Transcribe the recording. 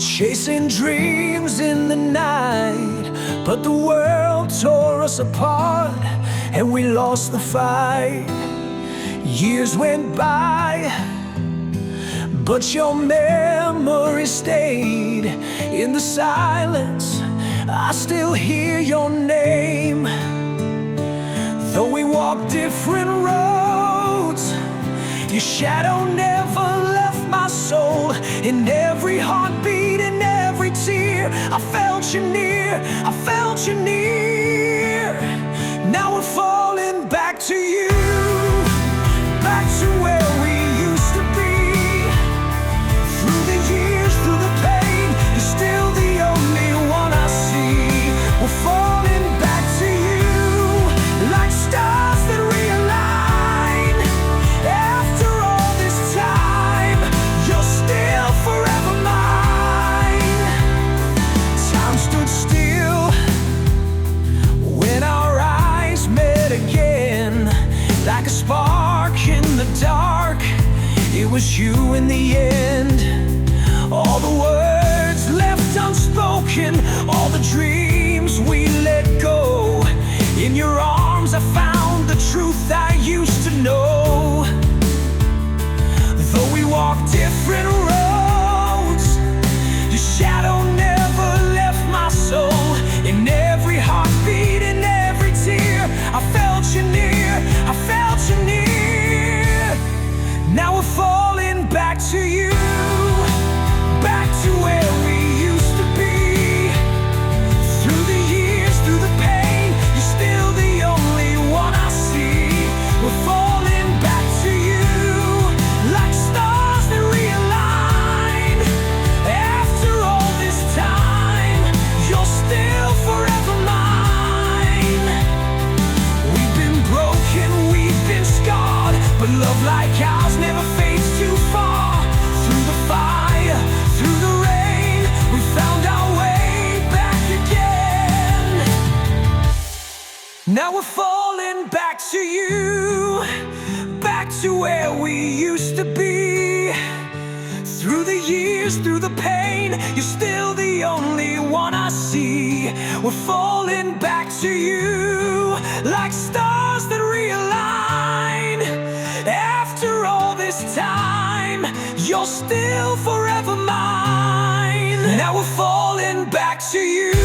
chasing dreams in the night, but the world tore us apart and we lost the fight. Years went by, but your memory stayed. In the silence, I still hear your name. Though we walk different roads, your shadow never left my soul. In every heartbeat, in every tear, I felt you near, I felt you near. Now we're falling back to you, back to where we used to be. Through the years, through the pain, you're still the only one I see. We're falling back to you, like stars that realign. After all this time, you're still forever mine. Time stood still when our eyes met again, like a spark in the dark. It was you in the end. All the words left unspoken, all the dreams we let go. In your arms I found the truth I used to know. Though we walk different roads, your shadow never left my soul. In every heartbeat, in every tear, I felt you near, I felt you near. Now we're falling back to you, back to where we used to be. Through the years, through the pain, you're still the only one I see. We're falling back to you, like stars that realign. After all this time, you're still forever mine. We've been broken, we've been scarred, but love like ours never fades too far. Through the fire, through the rain, we found our way back again. Now we're falling back to you, back to where we used to be. Through the years, through the pain, you're still the only one I see. We're falling back to you, like stars that realign. After all this time, you're still forever mine. Now we're falling back to you.